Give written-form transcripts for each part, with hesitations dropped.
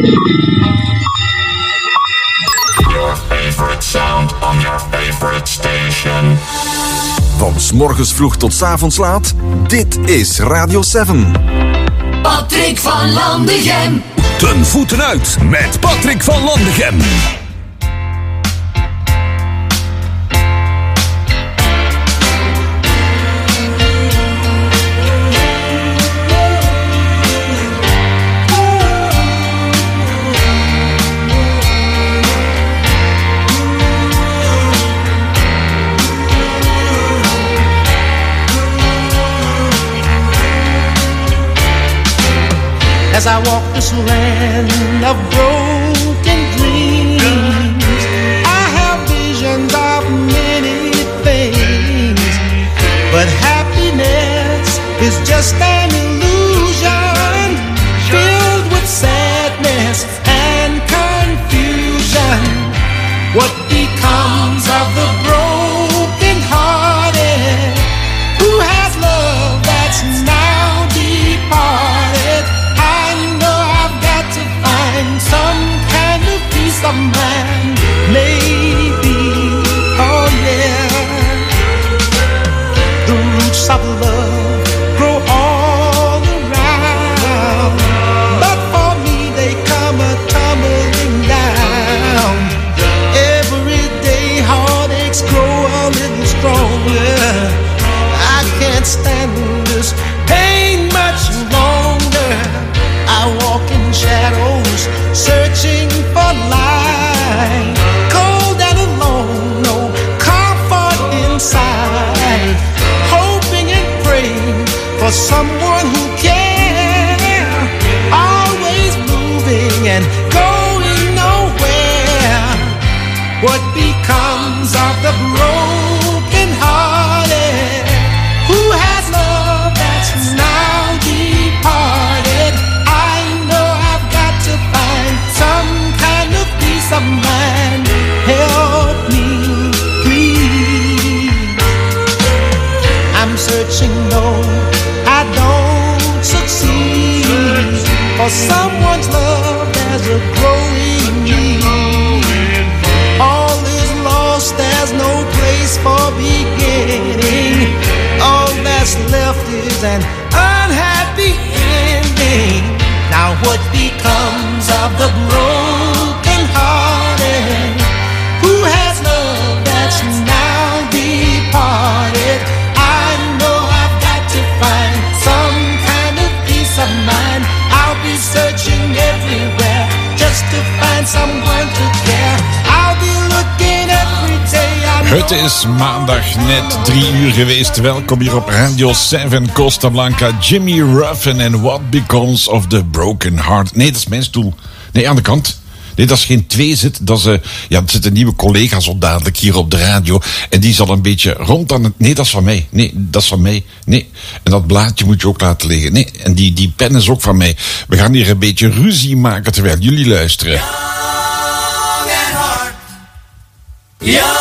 Your favorite sound on your favorite station. Van 's morgens vroeg tot 's avonds laat, dit is Radio 7. Patrick van Landegem. Ten voeten uit met Patrick van Landegem. As I walk this land of broken dreams, I have visions of many things, but happiness is just an illusion, filled with sadness and confusion. What becomes of the broken hearted, who has love that's now departed? Some kind of peace of mind, maybe, oh yeah. The roots of love grow all around, but for me they come a-tumbling down. Every day heartaches grow a little stronger. I can't stand this pain much longer. I walk in shadows, searching for light, cold and alone, no comfort inside, hoping and praying for someone who cares, always moving and going nowhere. What becomes of the broken hearted, who has love that's now departed? Of mine, help me, please. I'm searching, no, I don't succeed, for someone's love there's a growing need. All is lost, there's no place for beginning. All that's left is an unhappy ending. Now what becomes of the broken hearted, who has love that's now departed? I know I've got to find some kind of peace of mind. I'll be searching everywhere just to find someone to care. I'll be looking every day. Het is maandag net 3 uur geweest. Welkom hier op Radio 7 Costa Blanca. Jimmy Ruffin en What Becomes of the Broken Heart. Nee, dat is mijn stoel. Nee, aan de kant. Nee, dat is geen tweezit. Dat is, er zit een nieuwe collega zo dadelijk hier op de radio. En die zal een beetje rond aan het... Nee, dat is van mij. Nee, dat is van mij. Nee. En dat blaadje moet je ook laten liggen. Nee, en die pen is ook van mij. We gaan hier een beetje ruzie maken terwijl jullie luisteren. Young and hard. Young.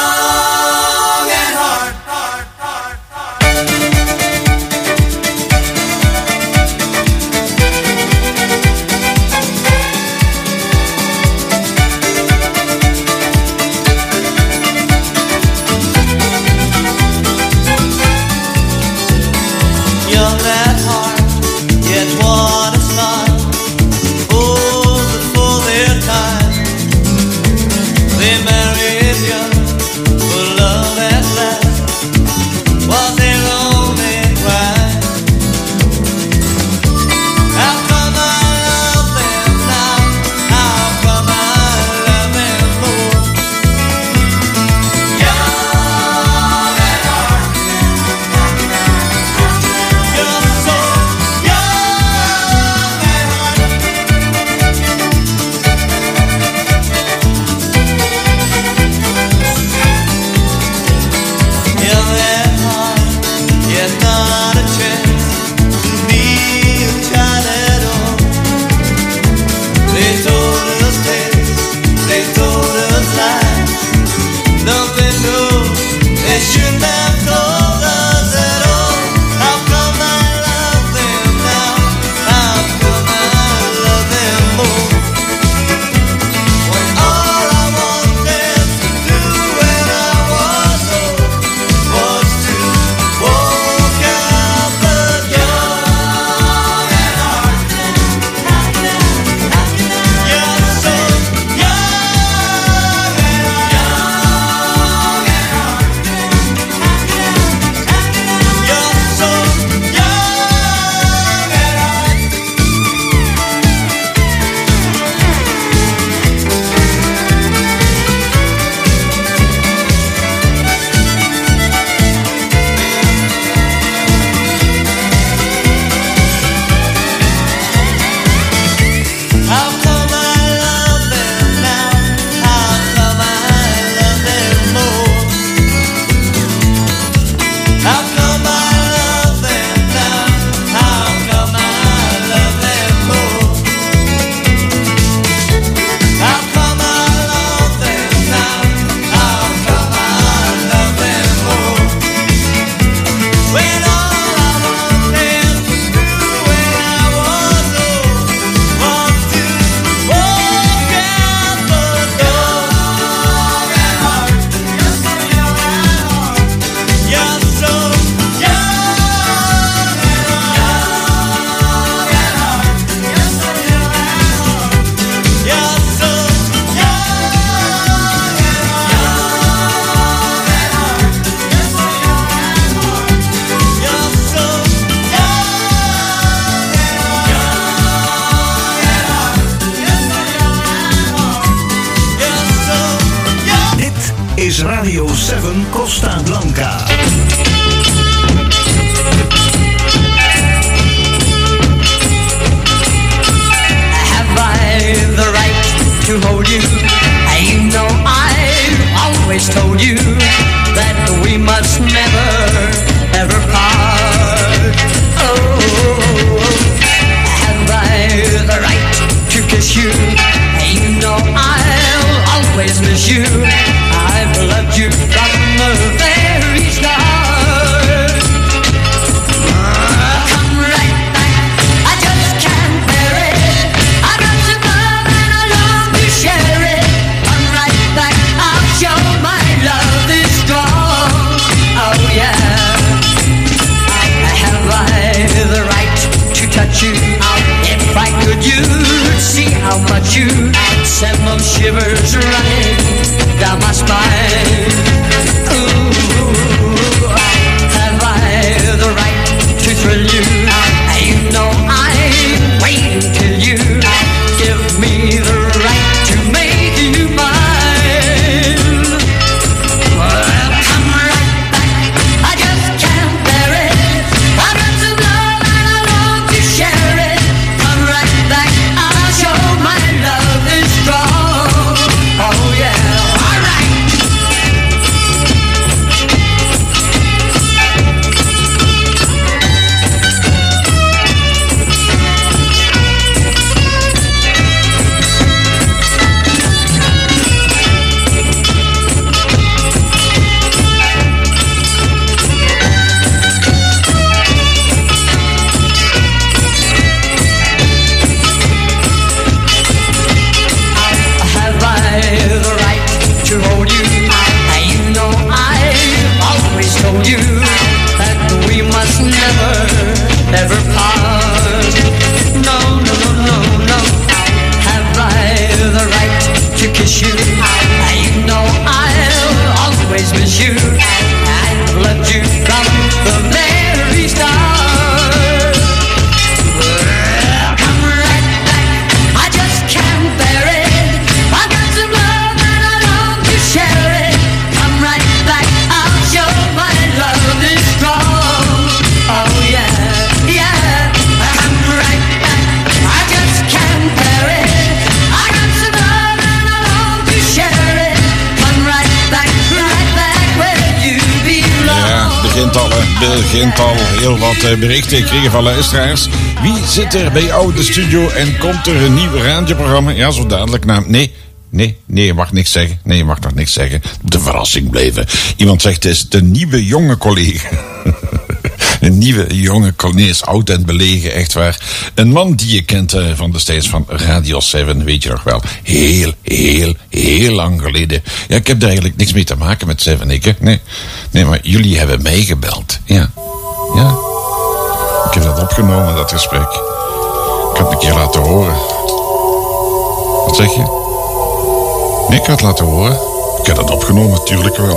Radio 7 Costa Blanca. Have I the right to hold you? You know I've always told you that we must never, ever part. Oh, have I the right to kiss you? You know I'll always miss you. I've loved you from the very start. Come right back, I just can't bear it. I got some love and I long to share it. Come right back, I'll show my love is strong. Oh yeah. Have I the right to touch you? If I could, you'd see how much you send those shivers running down my spine. Ooh, have I the right to thrill you? You know I'm waiting till you give me the right to make you mine. Well, come right back, I just can't bear it. I got some love and I long to share it. Come right back, I'll show my love is strong. Oh yeah, all right. Have I the right to hold you? You know I've always told you that we must never, ever part. No, no, no, no, no. Have I the right to kiss you? You know I'll always miss you. I've loved you from the very start. Come right back, I just can't bear it. I got some love and I long to share it. Come right back, I'll show my love is strong. Oh yeah, yeah. Come right back, I just can't bear it. I got some love and I long to share it. Come right back where you belong. Ja, begint al heel wat berichten gekregen van luisteraars. Wie zit er bij jou in de studio en komt er een nieuw radioprogramma? Ja, zo dadelijk na... Nee, je mag niks zeggen. Nee, je mag nog niks zeggen. De verrassing blijven. Iemand zegt, het is de nieuwe jonge collega. Een nieuwe jonge collega, is oud en belegen, echt waar. Een man die je kent van destijds van Radio 7, weet je nog wel. Heel lang geleden. Ja, ik heb daar eigenlijk niks mee te maken met 7, ik, hè. Nee, maar jullie hebben mij gebeld. Ja. Ik heb dat opgenomen, dat gesprek. Ik heb het een keer laten horen. Wat zeg je? Nee, ik ga het laten horen. Ik heb dat opgenomen, natuurlijk wel.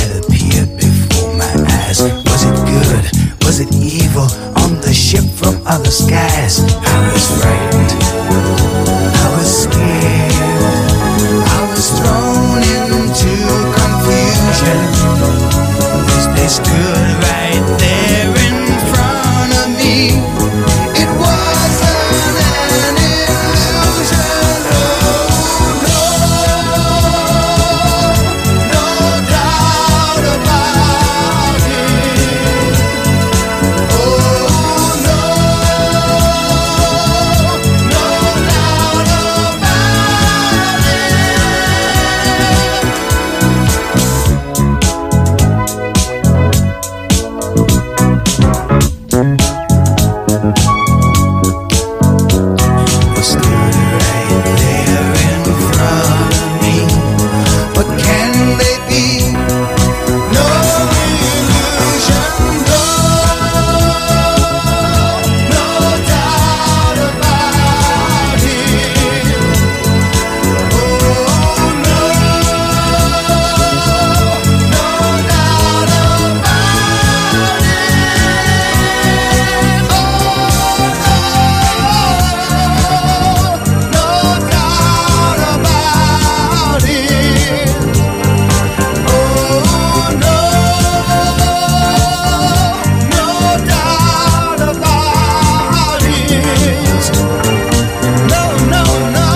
that appeared before my eyes. Was it good? Was it evil? On the ship from other skies, I was frightened, I was scared, I was thrown into confusion as they stood right there in front of me. It wasn't an illusion, no doubt about it. Oh no doubt about it. Stood right there in front of me. What can they be? No illusion, no doubt about it. Oh no doubt about it. Oh no doubt about it. Oh no doubt about it. No, no, no.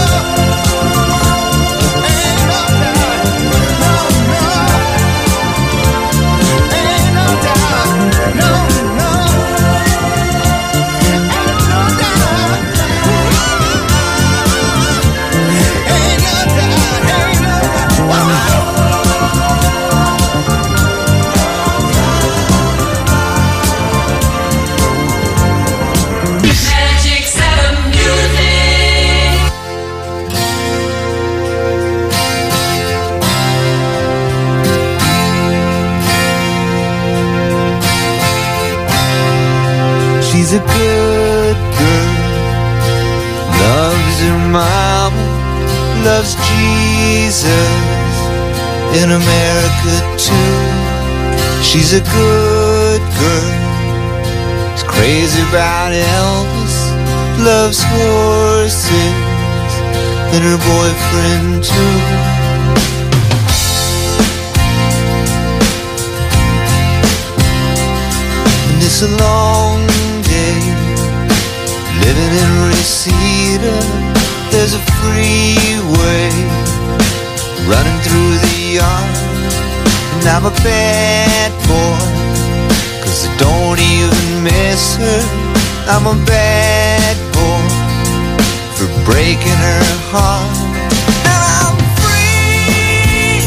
Ain't no doubt. No, no. Ain't no doubt. No, no. Ain't no doubt. Ain't no doubt. Ain't no doubt. Magic 7 Music. She's a good girl, loves her mama, loves Jesus, in America too. She's a good girl, is crazy about Elvis, loves horses, and her boyfriend too. And it's a long day, living in Reseda. There's a freeway running through the yard. And I'm a bad boy, 'cause I don't even miss her. I'm a bad boy for breaking her heart. And I'm free,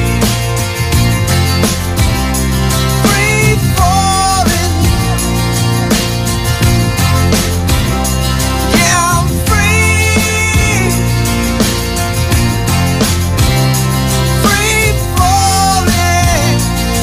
free falling. Yeah, I'm free, free falling.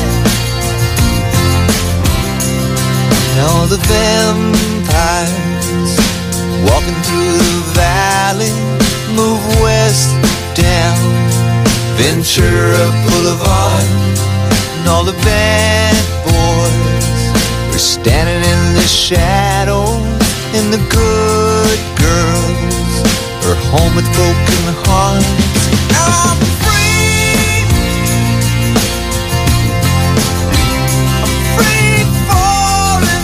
And all the vampires walking through the valley move west down Ventura Boulevard. And all the bad boys are standing in the shadows, and the good girls are home with broken hearts. I'm free, I'm free falling.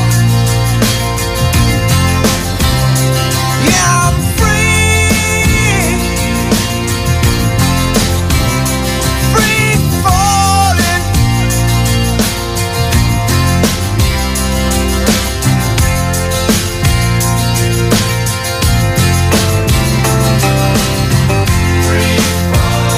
Yeah, I'm free, free falling. Free falling.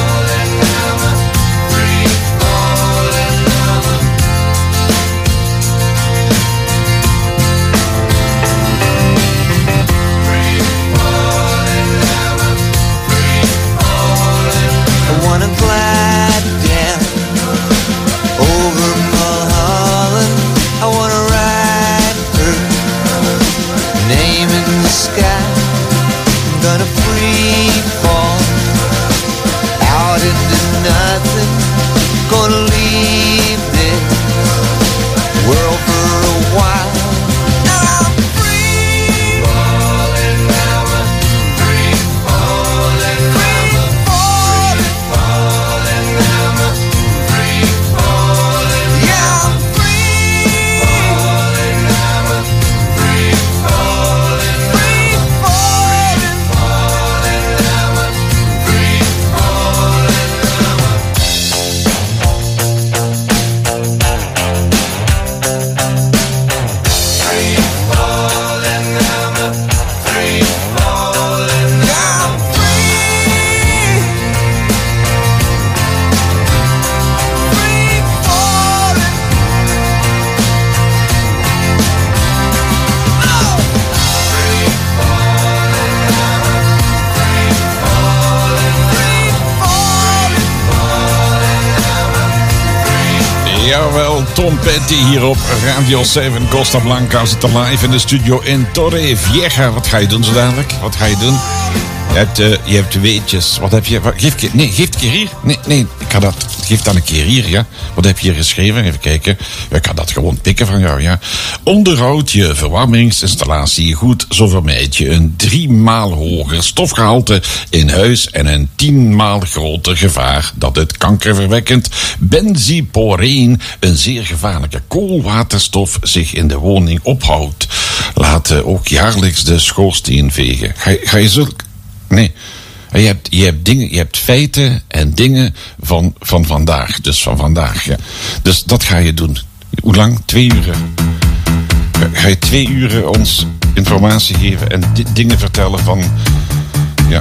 Jawel, Tom Petty hier op Radio 7 Costa Blanca. We zitten live in de studio in Torre Vieja. Wat ga je doen zo dadelijk? Wat ga je doen? Je hebt de weetjes. Wat heb je? Geef het keer hier. Nee, ik ga dat. Geef dan een keer hier, ja. Wat heb je hier geschreven? Even kijken. Ik kan dat gewoon pikken van jou, ja. Onderhoud je verwarmingsinstallatie goed, zo vermijd je een 3 maal hoger stofgehalte in huis en een 10 maal groter gevaar dat het kankerverwekkend benzyporeen, een zeer gevaarlijke koolwaterstof, zich in de woning ophoudt. Laat ook jaarlijks de schoorsteen vegen. Ga je zulk... Nee, je hebt dingen, je hebt feiten en dingen van vandaag. Dus van vandaag, ja. Dus dat ga je doen. Hoe lang? 2 uur. Ga je 2 uur ons informatie geven en dingen vertellen van... Ja.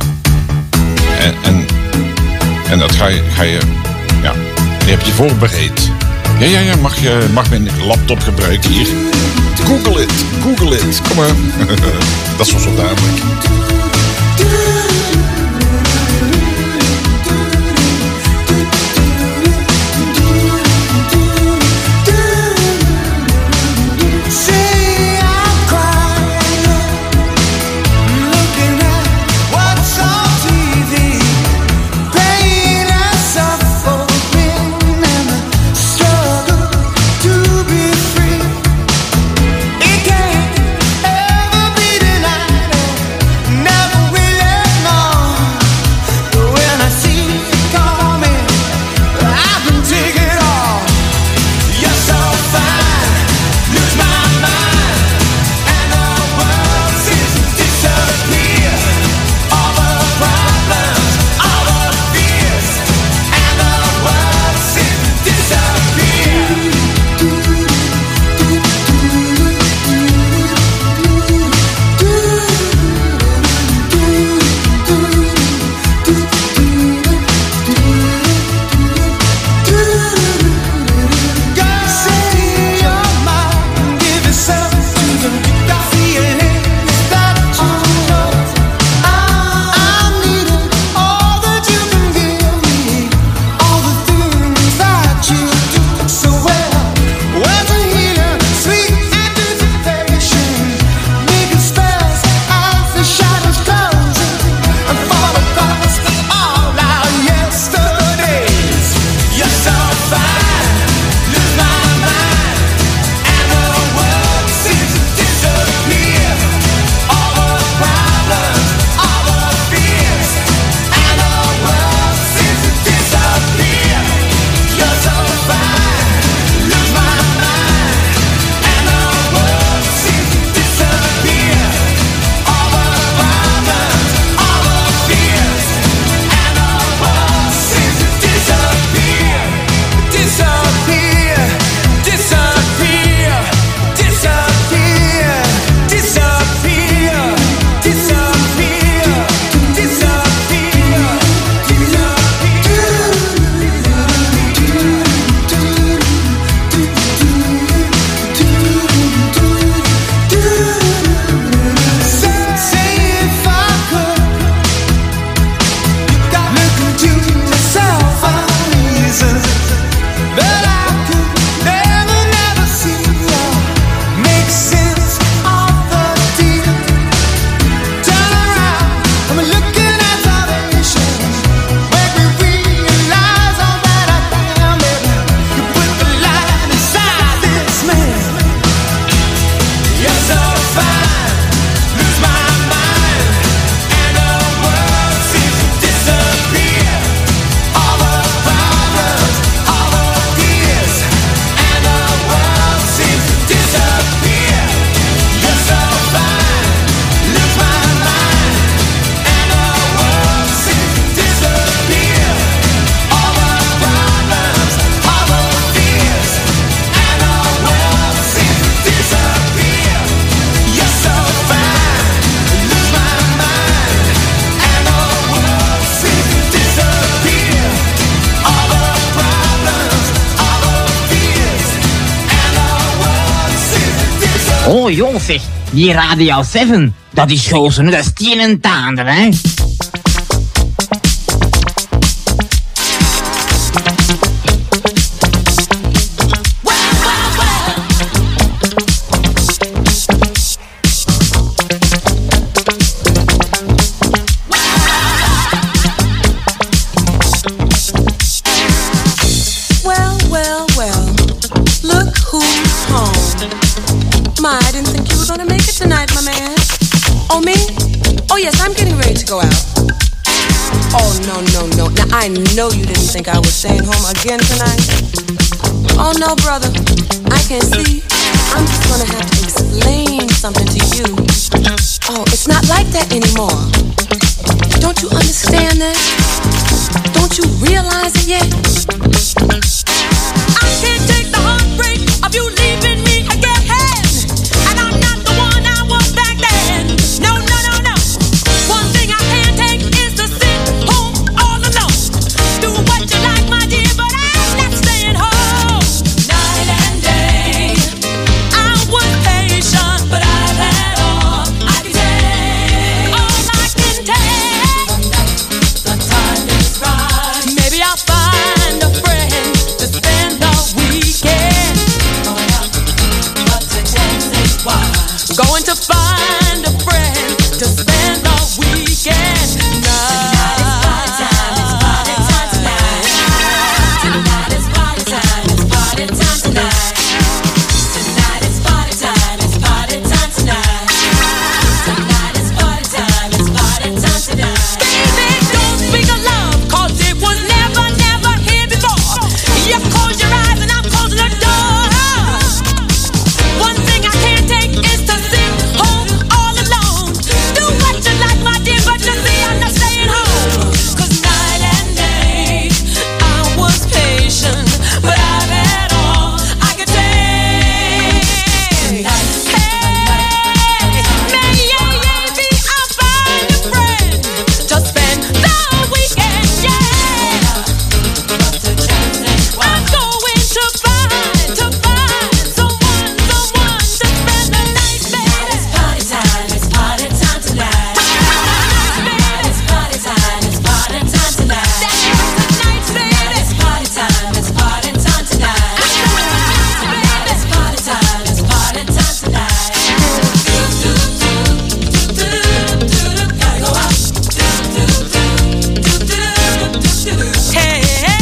En dat ga je... Ja. Je hebt je voorbereid. Ja. Mag mijn laptop gebruiken hier. Google it. Kom maar. Dat is wel zo dadelijk. Oh jongens zeg, die Radio 7, dat is gozer, dat is tien en taander, hè. go out. Oh, no. Now, I know you didn't think I was staying home again tonight. Oh, no, brother. I can see. I'm just gonna have to explain something to you. Oh, it's not like that anymore. Don't you understand that? Don't you realize it yet? I can't take the heartbreak of you leaving me again. And I'm not the one I was back then. No. One thing I can't take is to sit home all alone. Do what you like, my dear, but I'm not staying home. Night and day, I was patient, but I've had all I can take. All I can take. The time is right. Maybe I'll find a friend to spend the weekend. Going to find a friend to spend the weekend. Tonight is party time, it's party time tonight. Tonight is party time, it's party time tonight. Tonight is party time, it's party time tonight. Tonight is party time, it's party time tonight. Baby, don't speak of love, 'cause it was never here before. You close your eyes and I'm closing the door. One thing I can't take is to sit home all alone. Do what you like, my dear, but you see I'm not staying home. 'Cause night and day, I was patient, but I've had all I could take. Maybe I'll find a friend to spend the weekend, yeah. I'm going to find someone to spend the night, baby. It's party time tonight. It's party time, it's party time tonight. Tonight's baby. It's party time tonight. It's party time tonight. Gotta go out. Hey.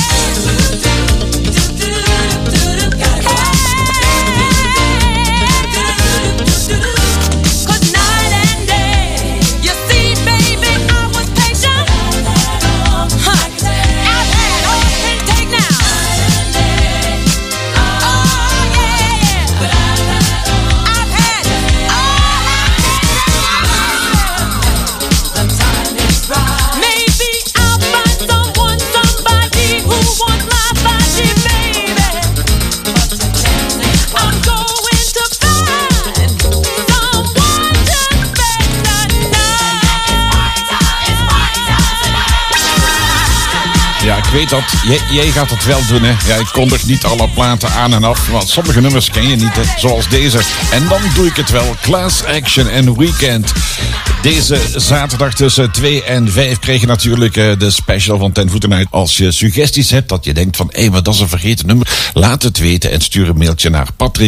Cause night and day, you see, baby, I was patient. I've had all I can take now. Oh, yeah. But I've had all I can. The time is right. Maybe I'll find somebody who wants my body, baby. I'm going to find someone to spend the night. Ja, ik weet dat. Jij gaat het wel doen, hè. Ja, ik kondig niet alle platen aan en af, want sommige nummers ken je niet, hè. Zoals deze. En dan doe ik het wel. Class Action en Weekend. Deze zaterdag tussen 2 en 5 krijg je natuurlijk de special van Ten Voeten Uit. Als je suggesties hebt, dat je denkt van, hé, maar dat is een vergeten nummer. Laat het weten en stuur een mailtje naar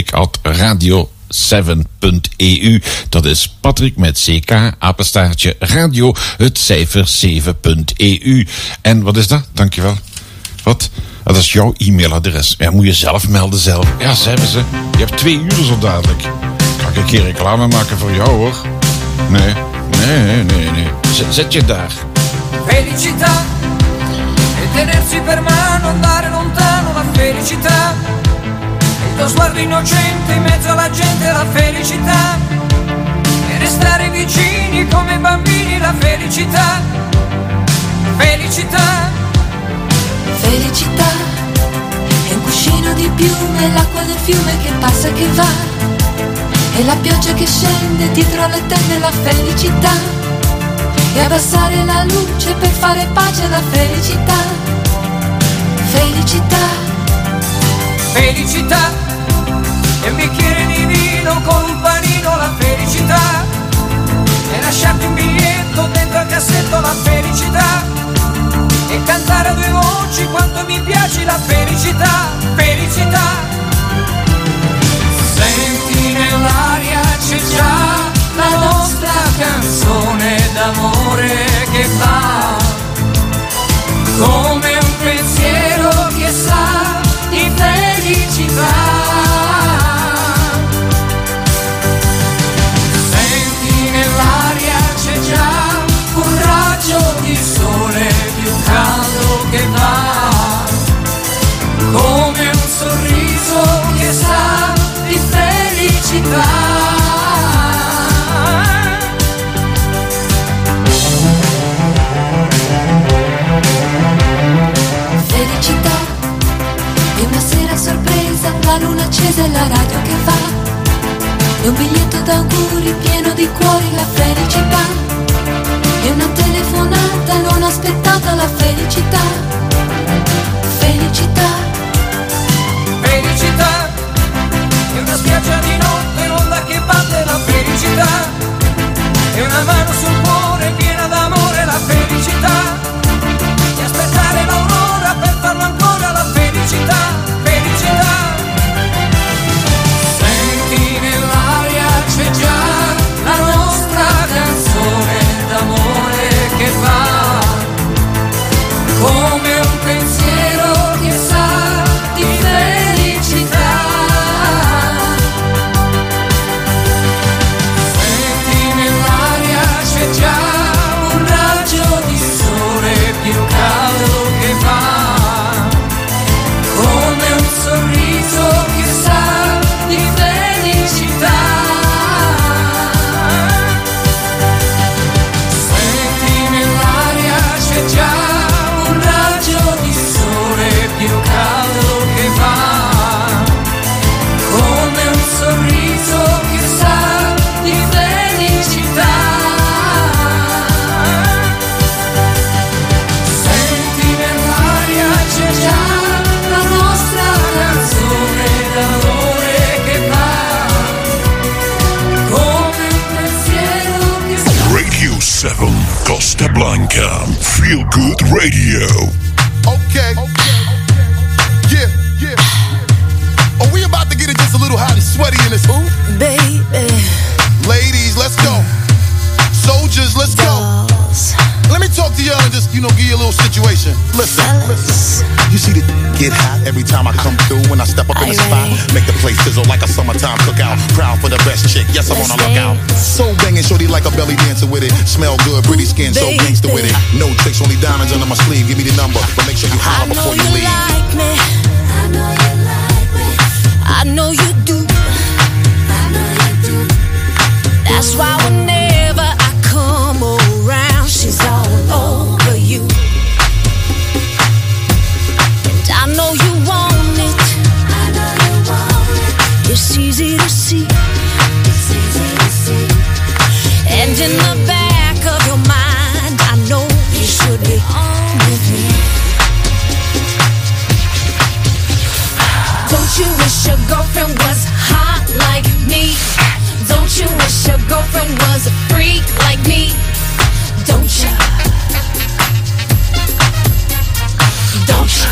patrick@radio7.eu. Dat is Patrick met CK, apenstaartje, radio, het cijfer 7.eu. En wat is dat? Dankjewel. Wat? Dat is jouw e-mailadres. Ja, moet je zelf melden zelf. Ja, zeggen ze. Je hebt 2 uur zo dadelijk. Kan ik een keer reclame maken voor jou, hoor? Nee. Zet je daar. Felicità e tenersi per mano, andare lontano, la felicità. Il tuo sguardo innocente in mezzo alla gente, la felicità. E restare vicini come bambini, la felicità. Felicità. Felicità è un cuscino di piume, l'acqua del fiume che passa e che va, e la pioggia che scende dietro alle tende, la felicità. E abbassare la luce per fare pace alla felicità. Felicità. Felicità e un bicchiere di vino con un panino, la felicità. E lasciarti un biglietto dentro al cassetto, la felicità. E cantare a 2 voci quanto mi piace la felicità. Felicità. Senti nell'aria c'è già la nostra canzone d'amore che va come un pensiero che sa di felicità. Senti nell'aria c'è già un raggio felicità. Felicità, è una sera sorpresa, la luna accesa e la radio che va, è un biglietto d'auguri pieno di cuori, la felicità, è una telefonata non aspettata, la felicità, felicità. Felicità, è una spiaggia di notte, l'onda che batte, la felicità, è una mano sul cuore piena d'amore, la felicità, di aspettare l'aurora per farlo ancora, la felicità, felicità. Senti nell'aria c'è già la nostra canzone d'amore che va, come un pensiero che sa di felicità. Senti nell'aria c'è già un raggio di sole più caldo che va, come un sorriso che sa di felicità. Senti nell'aria c'è già un raggio di sole più caldo che va, come un sorriso che sa di felicità. Senti nell'aria c'è già la nostra canzone d'amore che va, come un pensiero che sa. Radio 7 Costa Blanca. Feel Good Radio. Okay. Yeah, yeah. Oh, we about to get it just a little hot and sweaty in this. Ooh, Baby, ladies, let's go. Soldiers, let's go. Let me talk to y'all and just, give you a little situation. Listen. You see the get hot every time I come through. When I step up in the spot, make the place sizzle like a summertime cookout. Proud for the best chick, yes, I'm on a lookout. So banging, shorty like a belly dancer with it. Smell good, pretty skin, so gangster with it. No tricks, only diamonds under my sleeve. Give me the number, but make sure you holler before you leave. like me. I know you like me. I know you do. I know you do. That's why whenever I come around, she's all over you. And I know you want it. I know you want it. It's easy to see. It's easy to see. And in the back of your mind, I know you should be on with me. Don't you wish your girlfriend was hot like me? Don't you wish your girlfriend was a freak like me? Don't you? Don't you?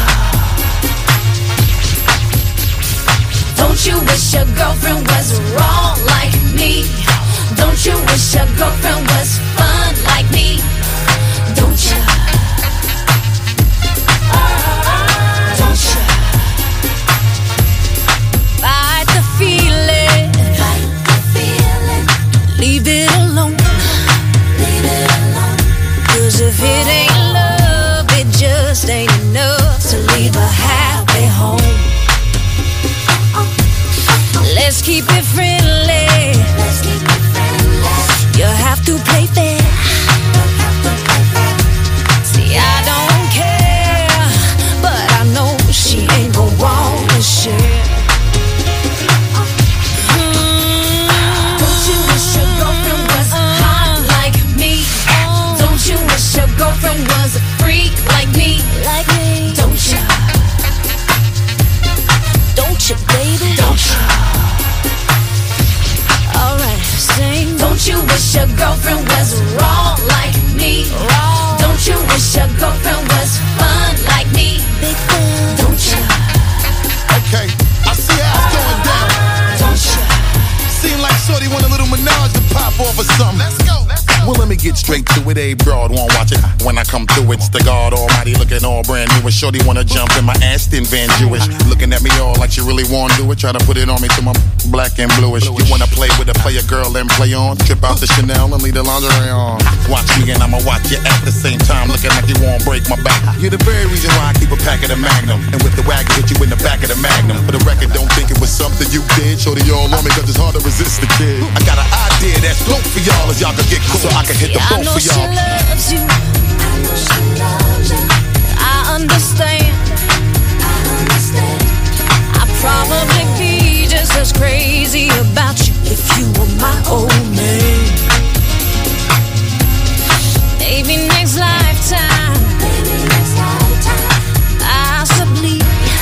Don't you wish your girlfriend was wrong like me? Don't you wish your girlfriend was fun like me? Don't you? Don't you? Fight the feeling. Fight the feeling. Leave it alone. Leave it alone. 'Cause if it ain't love, it just ain't enough to leave a happy home. Let's keep it friendly. Let's keep it friendly. You have to play fair. See, I don't care, but I know she ain't gon' want to share. Don't you wish your girlfriend was hot like me? Don't you wish your girlfriend was a freak like me? Like me? Don't you? Don't you, baby? Don't you? Alright, sing. Don't you wish your girlfriend was wrong like me? Wrong. Don't you wish your girlfriend was fun like me? Big fun. Don't you? Okay, I see how it's going down. Don't you? Seem like shorty want a little menage to pop off or something. Let's go, let's go. Well, let me get straight to it. A broad won't watch it. When I come through, it's the God Almighty looking all brand new. And shorty wanna jump in my Aston Van Jewish. Looking at me all like she really wanna do it. Try to put it on me till my black and bluish. You wanna play with a player girl and play on? Trip out the Chanel and leave the lingerie on. Watch me and I'ma watch you at the same time. Looking like you won't break my back. You're the very reason why I keep a pack of the Magnum. And with the wagon, hit you in the back of the Magnum. For the record, don't think it was something you did. kid. Shorty all on me cause it's hard to resist the kid. I got an idea that's dope for y'all as y'all can get cool. So I can hit the boat for y'all. I know she loves you. I understand. I'd probably be just as crazy about you if you were my old man. Maybe next lifetime. Possibly.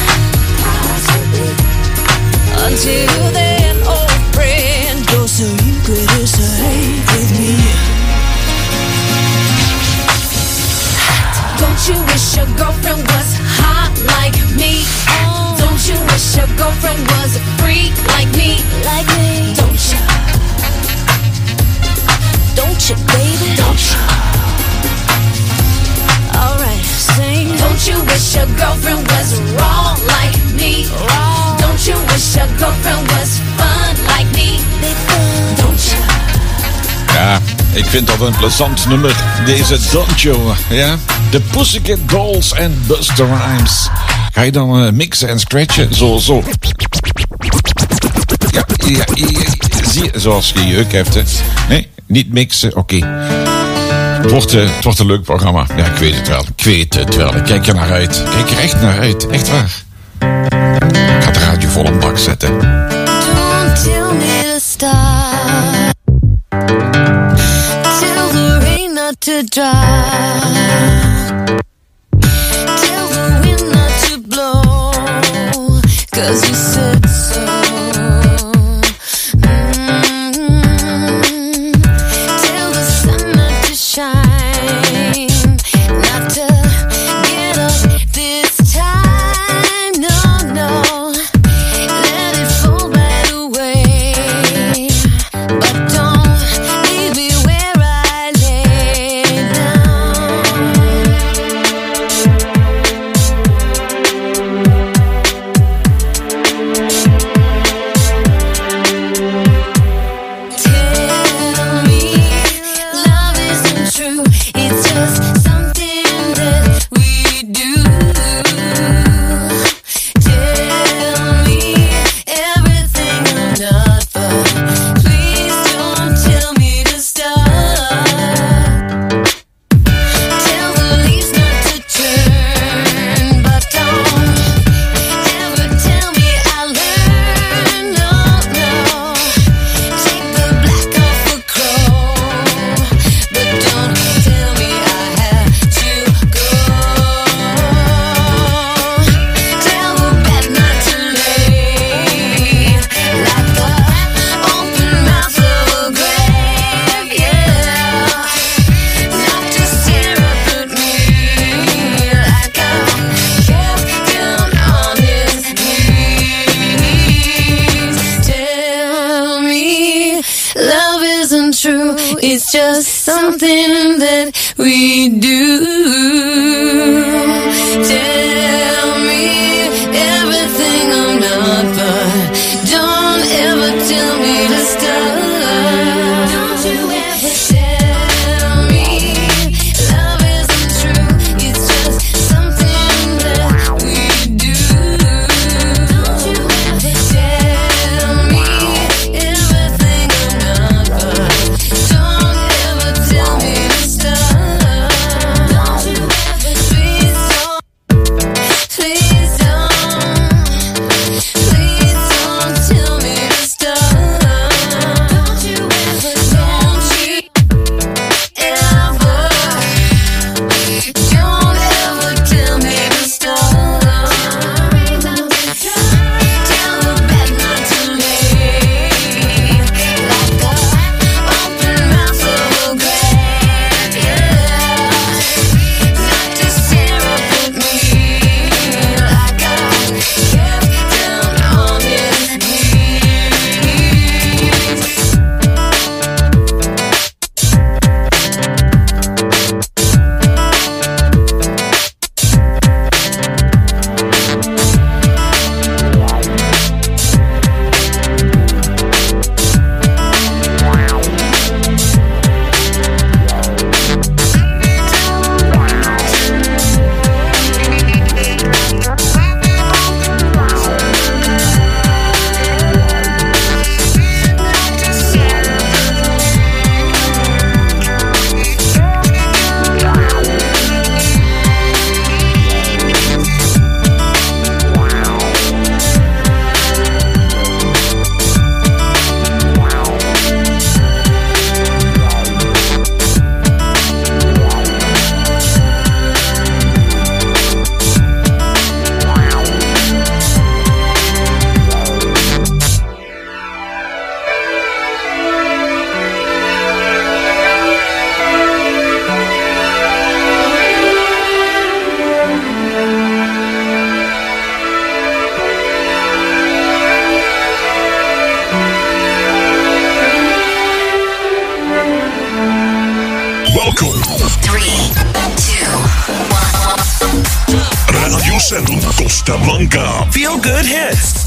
Until then, old friend, go so you could stay with me. Don't you wish your girlfriend was hot like me? Don't you wish your girlfriend was a freak like me? Like me? Don't you? Don't you, baby? Don't you? Alright, sing. Don't you wish your girlfriend was raw like me? Raw. Don't you wish your girlfriend was fun like me? Don't you? Ja, ik vind dat een plezant nummer. Deze Don't You, ja. De Pussycat Dolls en Busta Rhymes. Ga je dan mixen en scratchen? Zo. Ja, zie je, zoals je jeuk hebt, hè. Nee, niet mixen, oké. Het wordt een leuk programma. Ja, ik weet het wel. Ik kijk er naar uit. Kijk er echt naar uit. Echt waar. Ik ga de radio vol op bak zetten. Don't tell me to stop. Tell the rain not to dry. Tell the wind not to blow. 'Cause you said so. Tell the sun not to shine. Not to get up this time. No. Let it fall right away. But don't leave me where I lay down. Tell me love isn't true. It's just something that we do. Tell me everything I'm not, but please don't tell me to stop. Tell the leaves not to turn, but don't ever tell me I learned. No. Take the black off a crow, but don't tell me I have to go. Tell the bed not to lay like the open mouth of a grave, yeah. Not to stare up at me like I'm kept down on his knees. Tell me love isn't true. It's just something that we do. Tell me everything I'm not, but don't ever tell me to stop. Don't you ever tell me love isn't true. It's just something that we do. Don't you ever tell me everything I'm not, but don't ever tell me to stop. Don't you ever Blanco. 3, 2, 1. Radio 7 Costa Blanca. Feel good hits.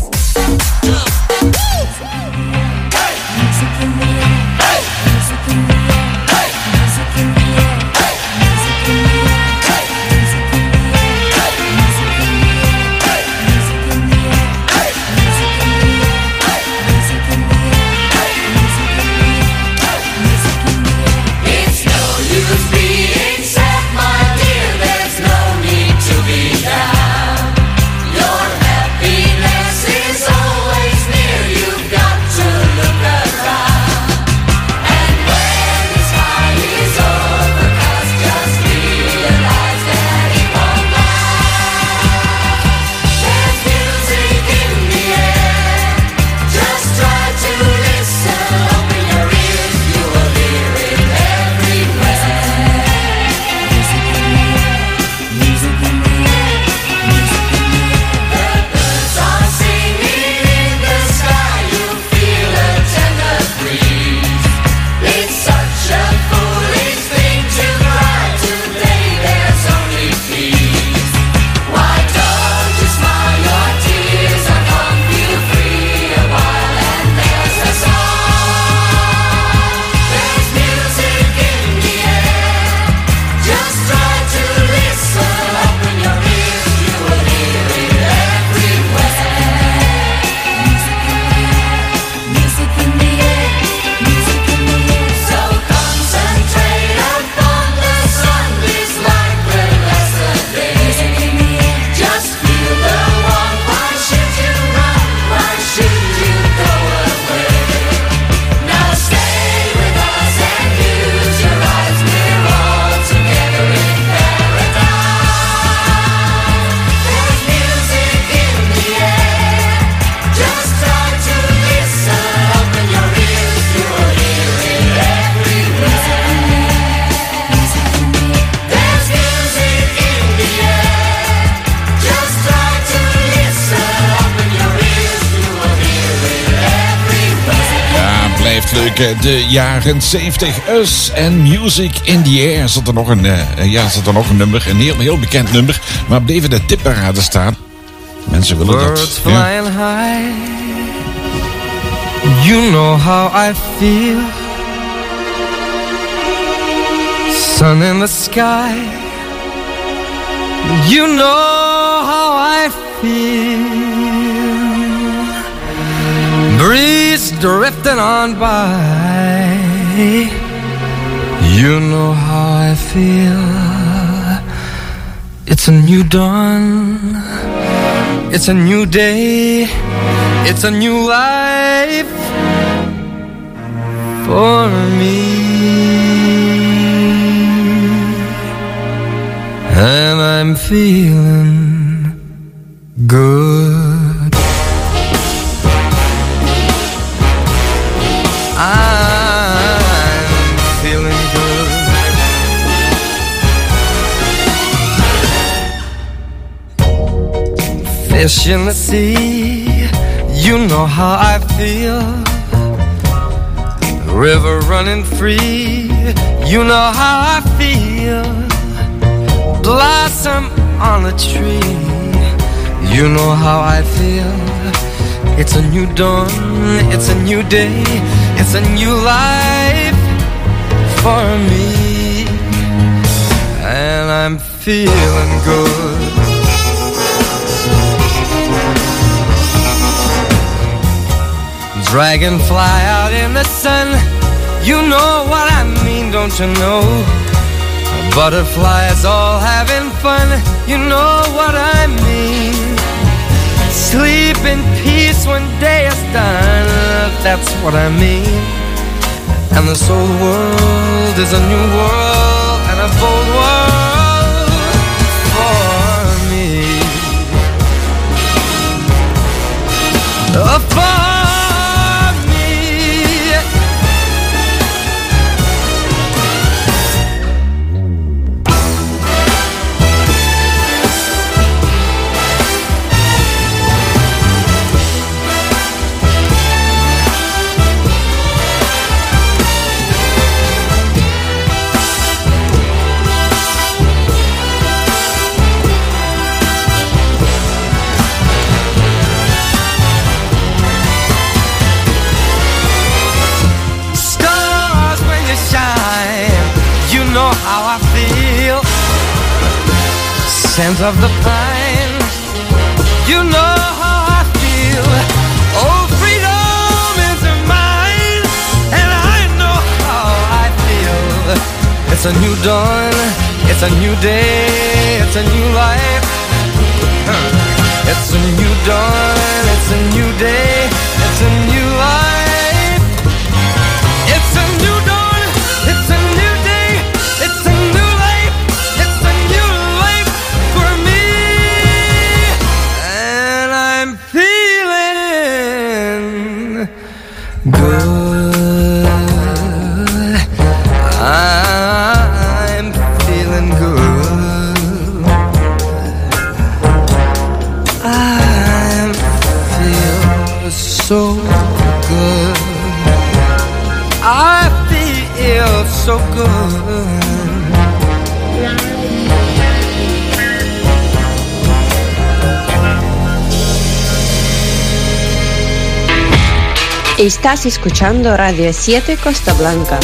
De jaren 70, Us en Music in the Air. Zat er nog een nummer, een heel bekend nummer, maar bleef in de tipparade staan. Mensen willen dat. Birds flying high, you know how I feel. Sun in the sky, you know how I feel. Breeze drifting on by, you know how I feel. It's a new dawn, it's a new day, it's a new life for me. And I'm feeling good. I'm feeling good. Fish in the sea, you know how I feel. River running free, you know how I feel. Blossom on a tree, you know how I feel. It's a new dawn, it's a new day, it's a new life for me. And I'm feeling good. Dragonfly out in the sun, you know what I mean, don't you know? Butterflies all having fun, you know what I mean. Sleep in peace when day is done, that's what I mean. And this old world is a new world and a bold world for me. For me. scent of the pine. You know how I feel. Oh, freedom is mine, and I know how I feel. It's a new dawn, it's a new day, it's a new life. It's a new dawn, it's a new day, it's a new life. It's a new dawn, it's a new day, it's a new life. It's a new life for me, and I'm feeling good. I'm feeling good. I feel so good. I feel so good. Estás escuchando Radio 7 Costa Blanca.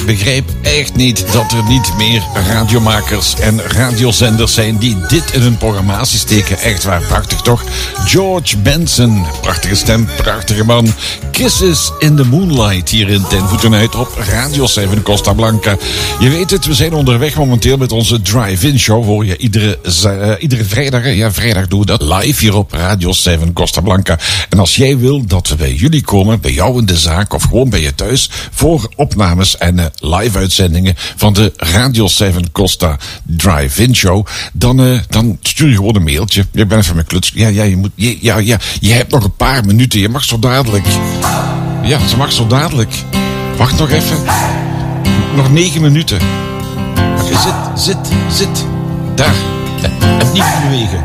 begrijp echt niet dat er niet meer radiomakers en radiozenders zijn die dit in hun programmatie steken. Echt waar, prachtig toch? George Benson, prachtige stem, prachtige man. Kisses in the Moonlight hier in Ten Voeten Uit op Radio 7 Costa Blanca. Je weet het, we zijn onderweg momenteel met onze drive-in show. Hoor je iedere vrijdag, ja vrijdag doen we dat live hier op Radio 7 Costa Blanca. En als jij wil dat we bij jullie komen, bij jou in de zaak of gewoon bij je thuis, voor opnames en live uitzendingen van de Radio 7 Costa Drive-in show, dan stuur je gewoon een mailtje. Je bent even mijn kluts. Je hebt nog een paar minuten. Je mag zo dadelijk. Ja, ze mag zo dadelijk. Wacht nog even. Nog 9 minuten. Oké, zit. Daar. En niet bewegen.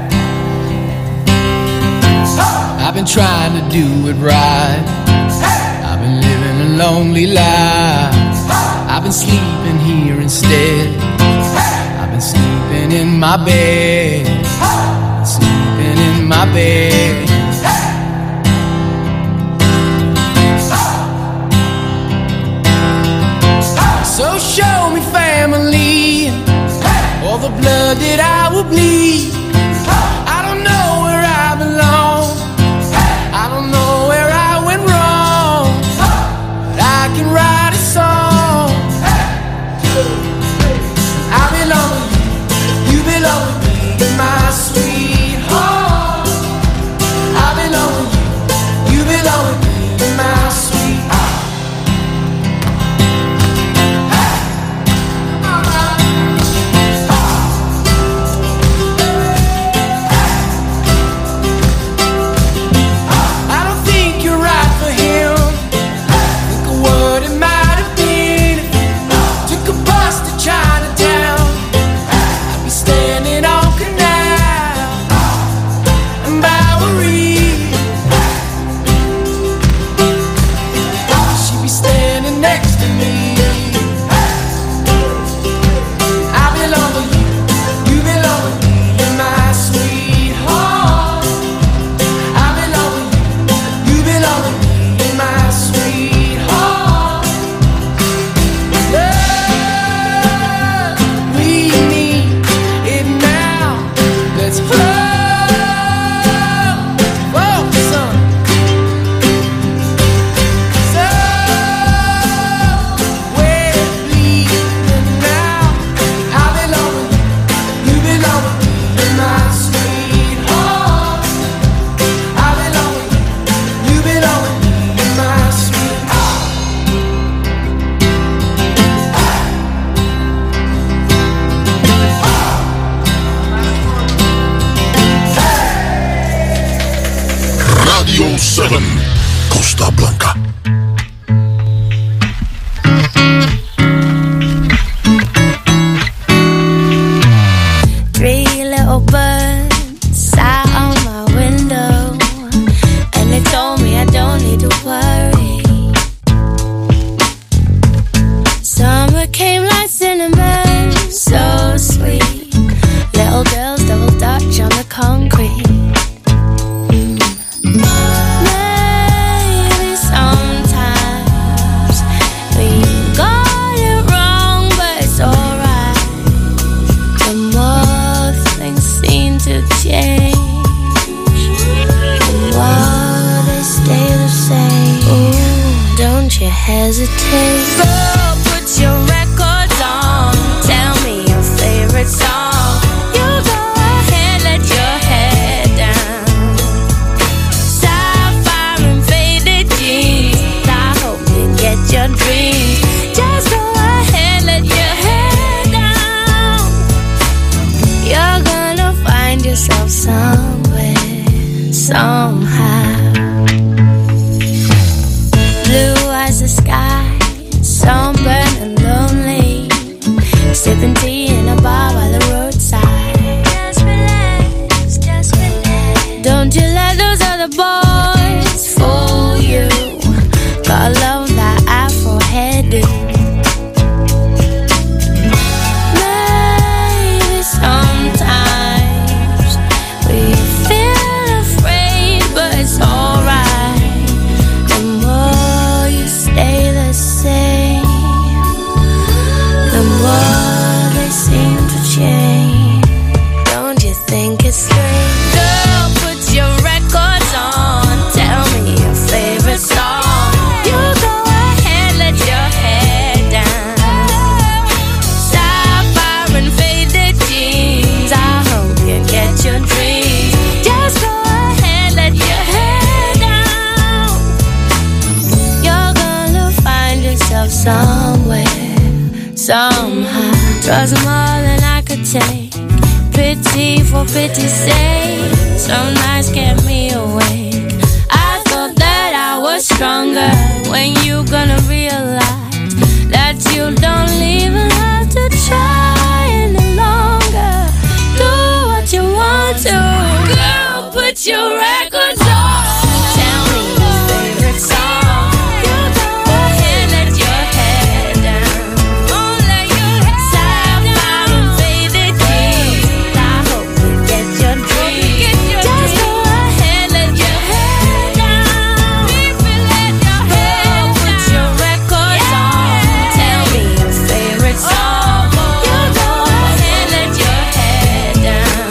I've been trying to do it right. I've been living a lonely life. I've been sleeping here instead. I've been sleeping in my bed. Sleeping in my bed. So show me family, all the blood that I will bleed. I don't know where I belong. I don't know where I went wrong. But I can write a song. I belong with you, you belong with me, my sweetheart. I belong with you, you belong with me, my sweetheart. Radio 7 Costa Blanca. Three little birds sat on my window, and they told me I don't need to worry. Summer came like cinnamon, so sweet. Little girls double dutch on the concrete. Hesitate. So put your records on. Tell me your favorite song. You go ahead, let your head down. Sapphire and faded jeans. I hope you get your dreams. Just go ahead, let your head down. You're gonna find yourself somewhere, somehow. Blue as the sky, sunburned and lonely, sipping tea in a bar by the roadside. Just relax, just relax. Don't you let those other boys fool you. Gotta love that Afro hairdo. Maybe sometimes we feel afraid, but it's alright. The more you stay the same. somewhere, somehow. Drugs are more than I could take. Pity for pity's sake. Some nights kept me awake. I thought that I was stronger. When you gonna realize that you don't even have to try any longer? Do what you want to. Girl, put your records on. Tell me your favorite song. You go ahead, let your head down. Oh, let your head down. And faded dreams. I hope you get your dreams. Just go ahead, let your head down. Let your head down. Put your records on. Tell me your favorite song. You go ahead, let your head down.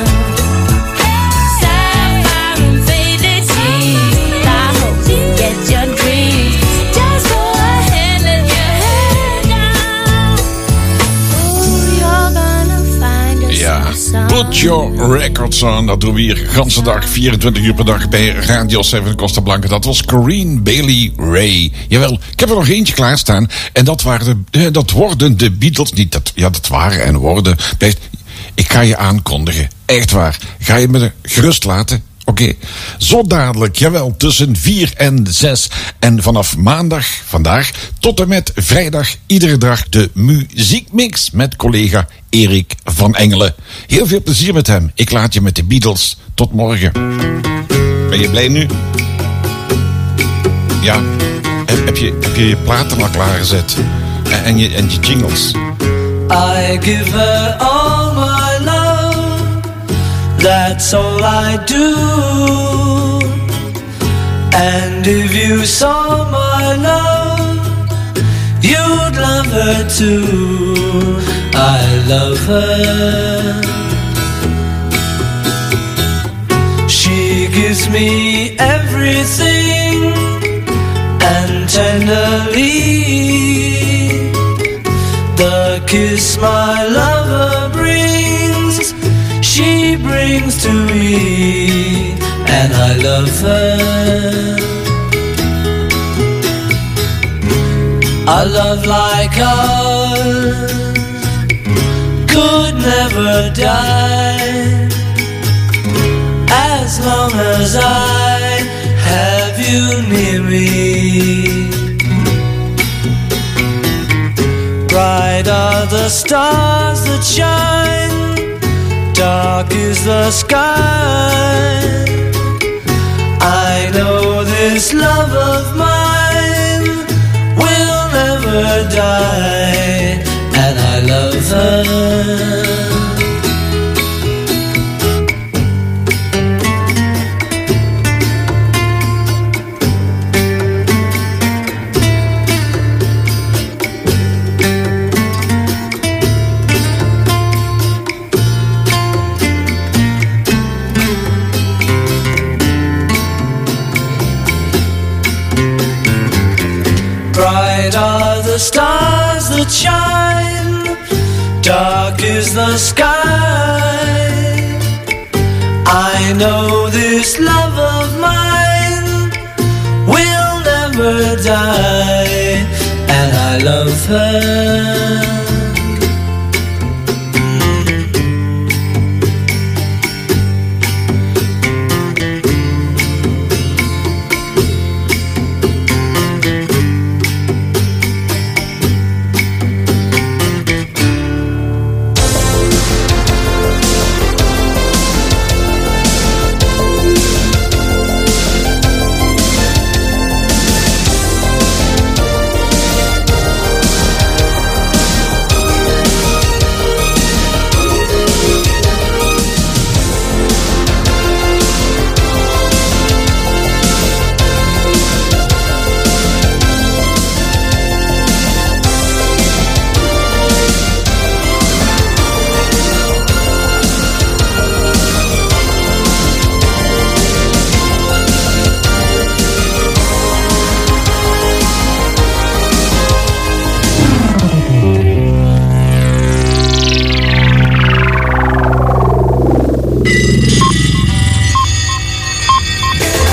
Sapphire and faded teeth. I hope you get your dreams. Just go ahead, let your head down. Ooh, you're gonna find Ja, yourself put your records on. Dat doen we hier ganse dag, 24 uur per dag bij Radio 7 Costa Blanca. Dat was Corinne Bailey Rae. Jawel, ik heb er nog eentje klaarstaan. En dat worden de Beatles niet. Dat waren en worden. Ik ga je aankondigen. Echt waar. Ga je me gerust laten? Oké. Zo dadelijk, jawel, tussen 4 en 6. En vanaf maandag, vandaag, tot en met vrijdag, iedere dag de muziekmix met collega Erik van Engelen. Heel veel plezier met hem. Ik laat je met de Beatles. Tot morgen. Ben je blij nu? Ja. Heb je je platen al klaargezet? En je jingles? I give her all my love, that's all I do. And if you saw my love, you'd love her too. I love her. She gives me everything, and tenderly the kiss my lover brings, she brings to me, and I love her. A love like ours could never die, as long as I have you near me. Bright are the stars that shine, dark is the sky. I know this love of mine will never die, and I love her. Bright are the stars that shine, dark is the sky. I know this love of mine will never die, and I love her.